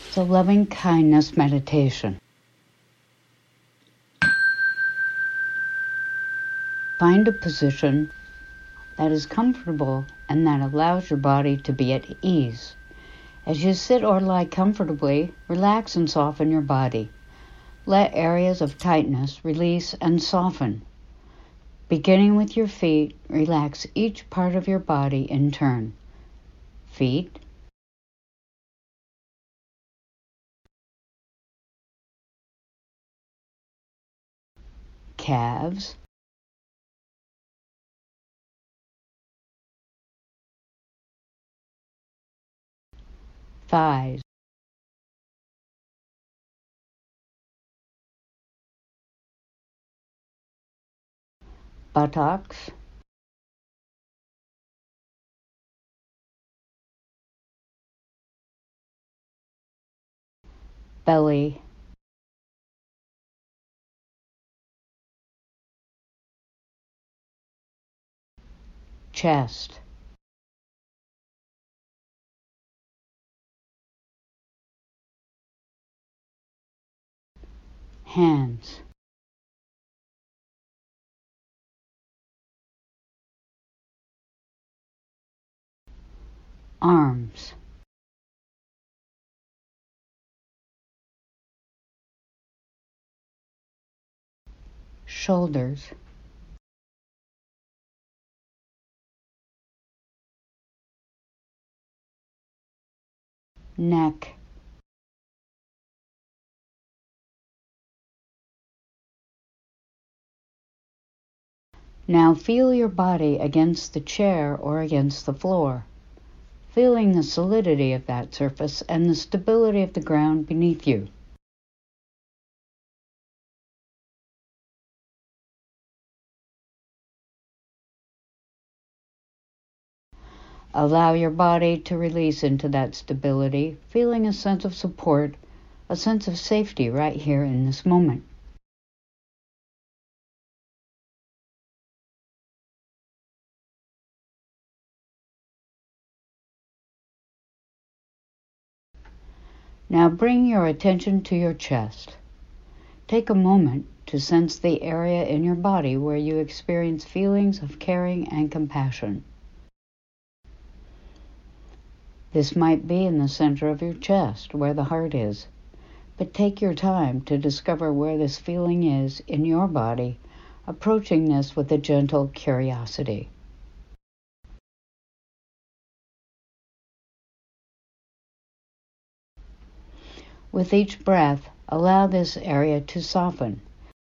It's a loving kindness meditation. Find a position that is comfortable and that allows your body to be at ease. As you sit or lie comfortably, relax and soften your body. Let areas of tightness release and soften. Beginning with your feet, relax each part of your body in turn. Feet, calves, thighs, buttocks, belly, chest, hands, arms, shoulders, neck, Now feel your body against the chair or against the floor, feeling the solidity of that surface and the stability of the ground beneath you. Allow your body to release into that stability, feeling a sense of support, a sense of safety right here in this moment. Now bring your attention to your chest. Take a moment to sense the area in your body where you experience feelings of caring and compassion. This might be in the center of your chest, where the heart is, but take your time to discover where this feeling is in your body, approaching this with a gentle curiosity. With each breath, allow this area to soften.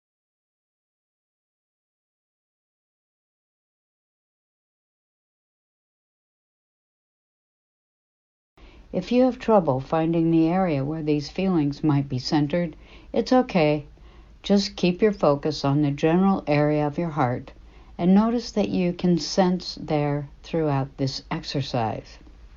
If you have trouble finding the area where these feelings might be centered, it's okay. Just keep your focus on the general area of your heart and notice that you can sense there throughout this exercise.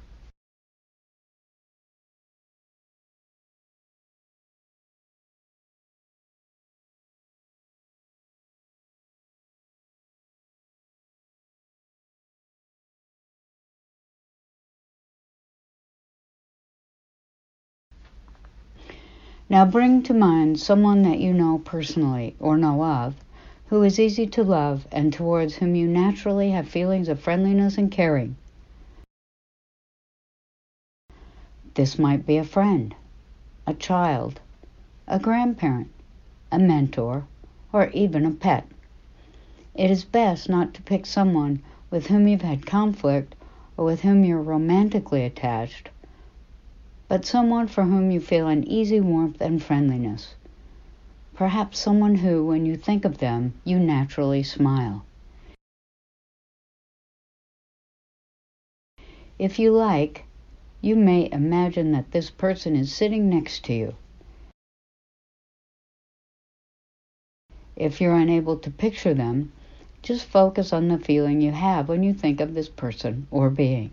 Now bring to mind someone that you know personally or know of who is easy to love and towards whom you naturally have feelings of friendliness and caring. This might be a friend, a child, a grandparent, a mentor, or even a pet. It is best not to pick someone with whom you've had conflict or with whom you're romantically attached, but someone for whom you feel an easy warmth and friendliness. Perhaps someone who, when you think of them, you naturally smile. If you like, you may imagine that this person is sitting next to you. If you're unable to picture them, just focus on the feeling you have when you think of this person or being.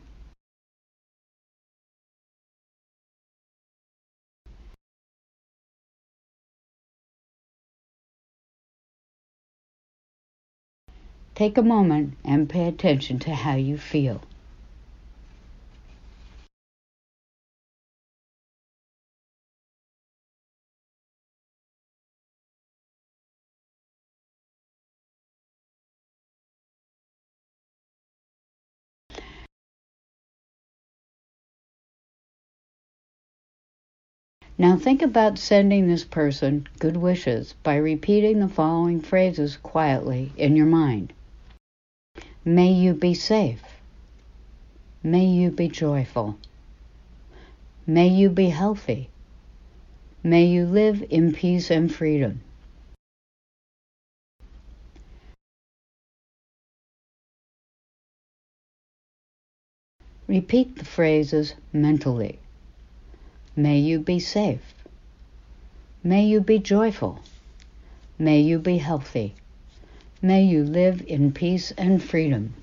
Take a moment and pay attention to how you feel. Now think about sending this person good wishes by repeating the following phrases quietly in your mind. May you be safe. May you be joyful. May you be healthy. May you live in peace and freedom. Repeat the phrases mentally. May you be safe. May you be joyful. May you be healthy. May you live in peace and freedom.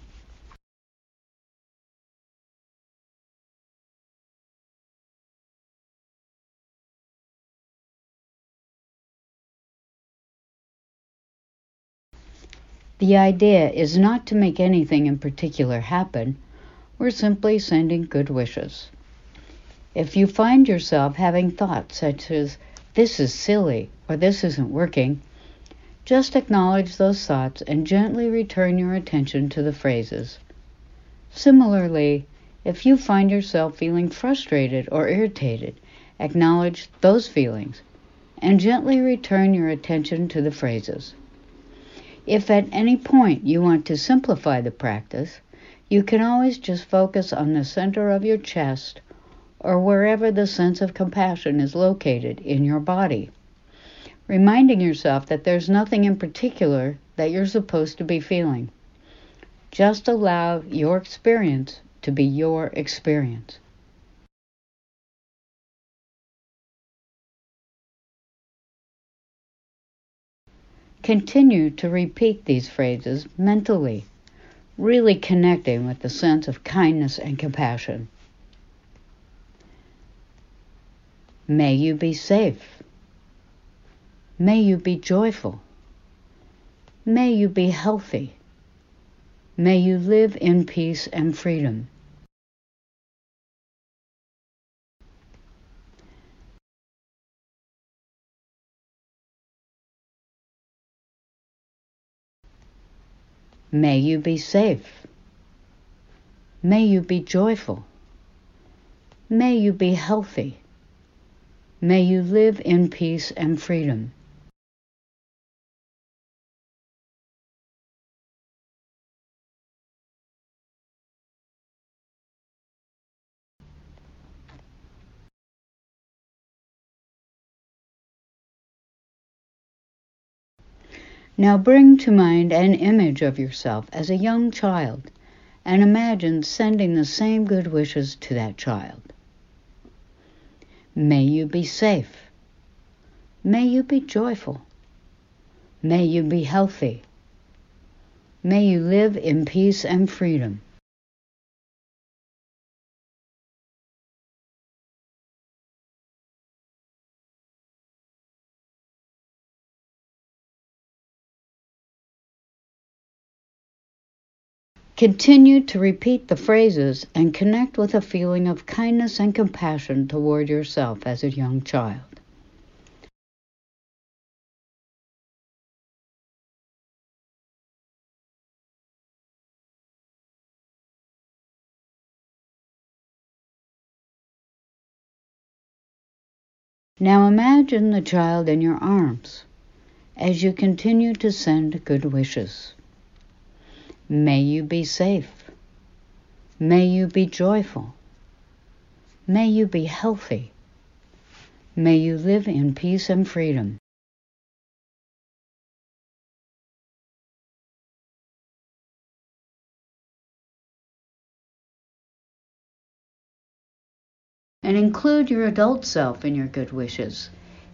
The idea is not to make anything in particular happen. We're simply sending good wishes. If you find yourself having thoughts such as, this is silly, or this isn't working, just acknowledge those thoughts and gently return your attention to the phrases. Similarly, if you find yourself feeling frustrated or irritated, acknowledge those feelings and gently return your attention to the phrases. If at any point you want to simplify the practice, you can always just focus on the center of your chest or wherever the sense of compassion is located in your body, reminding yourself that there's nothing in particular that you're supposed to be feeling. Just allow your experience to be your experience. Continue to repeat these phrases mentally, really connecting with the sense of kindness and compassion. May you be safe. May you be joyful. May you be healthy. May you live in peace and freedom. May you be safe. May you be joyful. May you be healthy. May you live in peace and freedom. Now bring to mind an image of yourself as a young child and imagine sending the same good wishes to that child. May you be safe. May you be joyful. May you be healthy. May you live in peace and freedom. Continue to repeat the phrases and connect with a feeling of kindness and compassion toward yourself as a young child. Now imagine the child in your arms as you continue to send good wishes. May you be safe. May you be joyful. May you be healthy. May you live in peace and freedom. And include your adult self in your good wishes.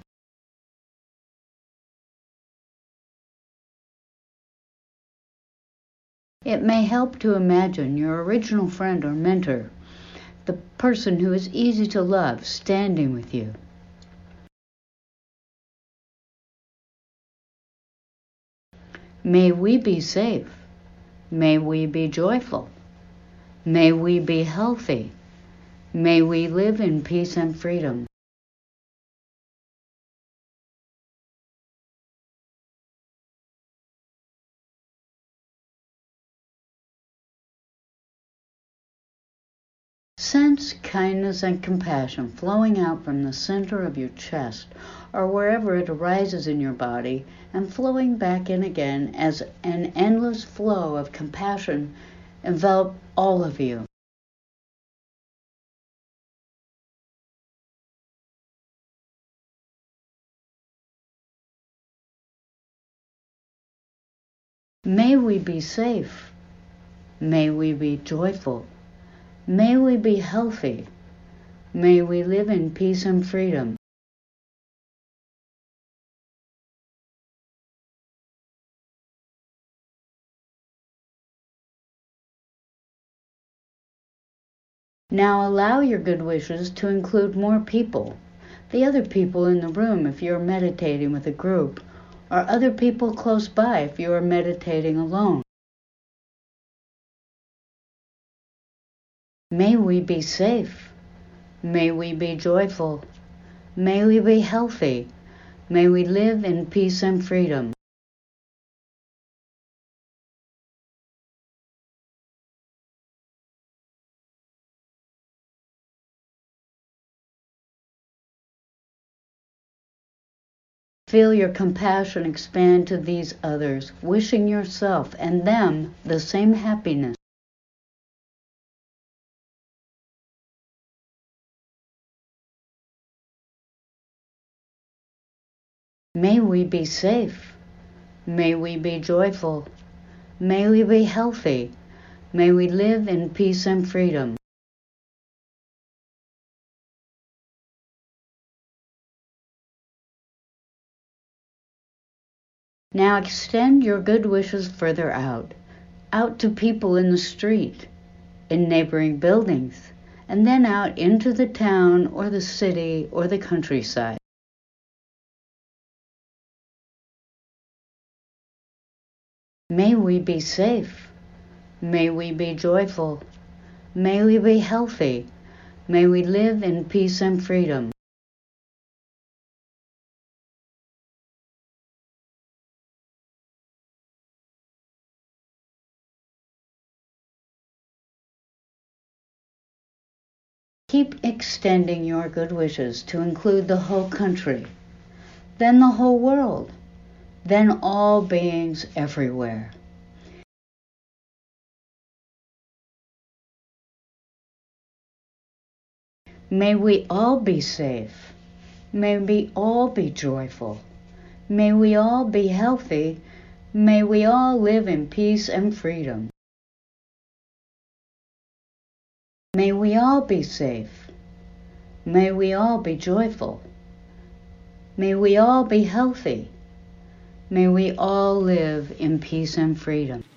It may help to imagine your original friend or mentor, the person who is easy to love, standing with you. May we be safe. May we be joyful. May we be healthy. May we live in peace and freedom. Sense kindness and compassion flowing out from the center of your chest or wherever it arises in your body and flowing back in again as an endless flow of compassion envelop all of you. May we be safe. May we be joyful. May we be healthy. May we live in peace and freedom. Now allow your good wishes to include more people, the other people in the room if you're meditating with a group, or other people close by if you are meditating alone. May we be safe. May we be joyful. May we be healthy. May we live in peace and freedom. Feel your compassion expand to these others, wishing yourself and them the same happiness. May we be safe. May we be joyful. May we be healthy. May we live in peace and freedom. Now extend your good wishes further out to people in the street, in neighboring buildings, and then out into the town or the city or the countryside. May we be safe. May we be joyful. May we be healthy. May we live in peace and freedom. Keep extending your good wishes to include the whole country, then the whole world, then all beings everywhere. May we all be safe. May we all be joyful. May we all be healthy. May we all live in peace and freedom. May we all be safe. May we all be joyful. May we all be healthy. May we all live in peace and freedom.